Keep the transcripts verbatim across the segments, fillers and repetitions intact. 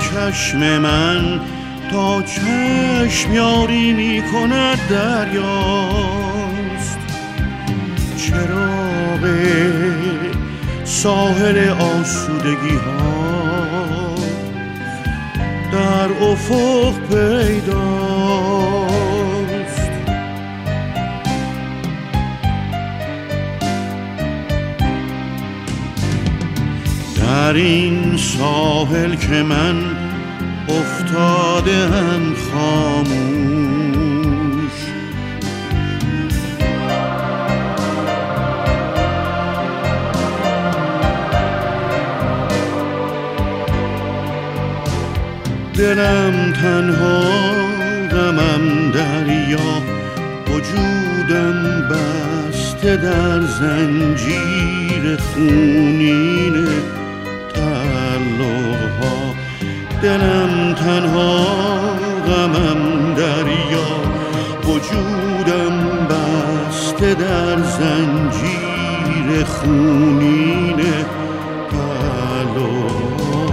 چشم من تا چشم یاری می کند دریاست. چراغ ساحل آسودگی ها در افق پیداست. در این ساحل که من افتاده هم خاموش، دلم تنها، غمم دریا، وجودم بسته در زنجیر خونین تعلق‌ها. دلم تنها، غمم دریا، وجودم بسته در زنجیر خونین تعلق‌ها.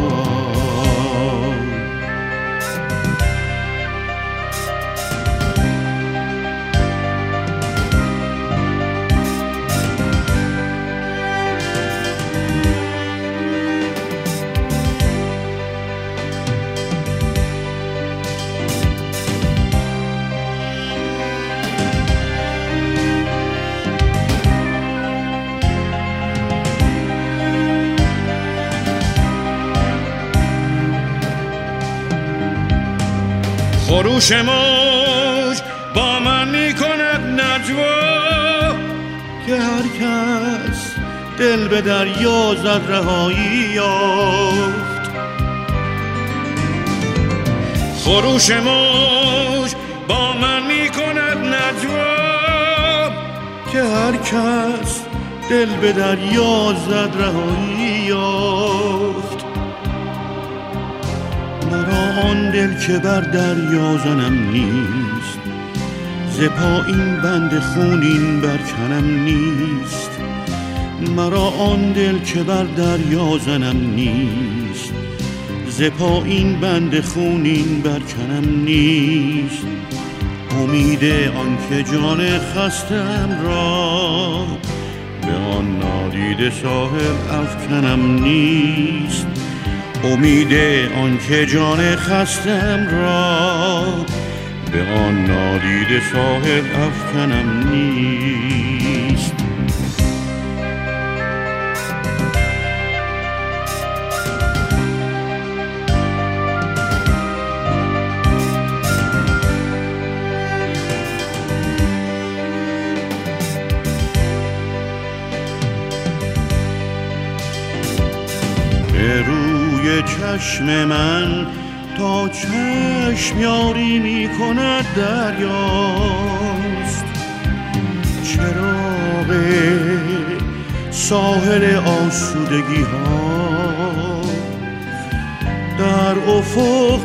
خروش موج با من می کند نجوا، که هر کس دل به دریا زد رهایی یافت. خروش موج با من می کند نجوا، که هر کس دل به دریا زد رهایی یافت. مرا آن دل که بر دریا زنم نیست، ز پایین بند خونین برکنم نیست. مرا آن دل که بر دریا زنم نیست، ز پایین بند خونین برکنم نیست. امید آن که جان خستم را به آن نادیده ساحل افکنم نیست. امید آن که جان خستم را به آن نادیده ساحل افکنم نیست. به روی چشم من تا چشم یاری می کند دریاست. چراغ ساحل آسودگی ها در افق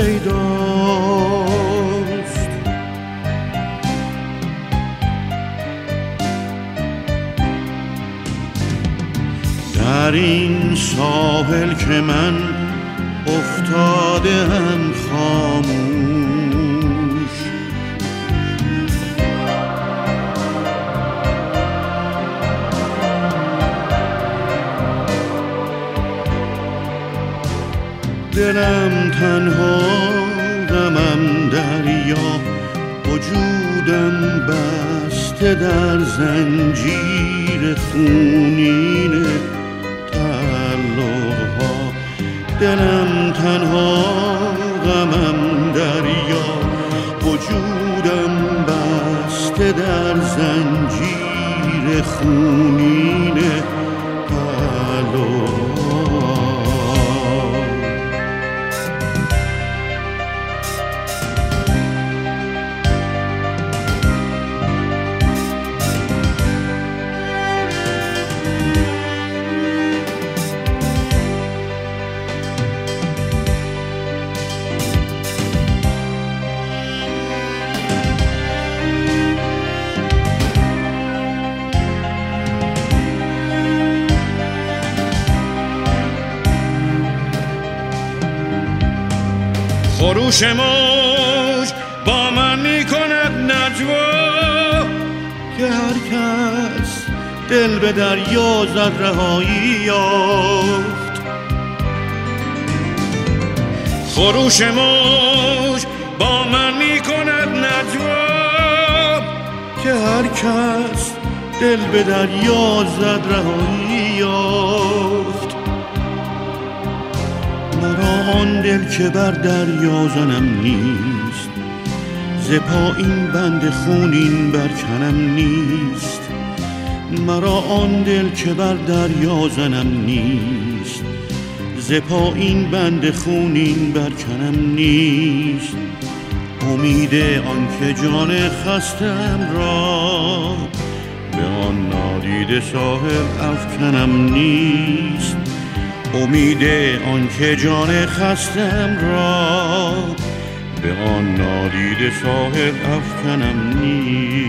پیداست. در این ساحل که من افتاده هم خاموش، دلم تنها، غمم دریا، وجودم بسته در زنجیر خونین تعلق‌ها. دلم تنها، غمم دریا، وجودم بسته در زنجیر خونین تعلق‌ها. خروش موج با من می کند نجوا که هر کس دل به دریا زد رهایی یافت. خروش موج با من می کند نجوا که هر کس دل به دریا زد رهایی یافت. مرا آن دل که بر دریا زنم نیست، ز پایین بند خونین برکنم نیست. مرا آن دل که بر دریا زنم نیست، ز پایین بند خونین برکنم نیست. امید آن که جان خستم را به آن نادیده ساحل افکنم نیست. امید آن که جان خستم را به آن نادیده ساحل افکنم نیست.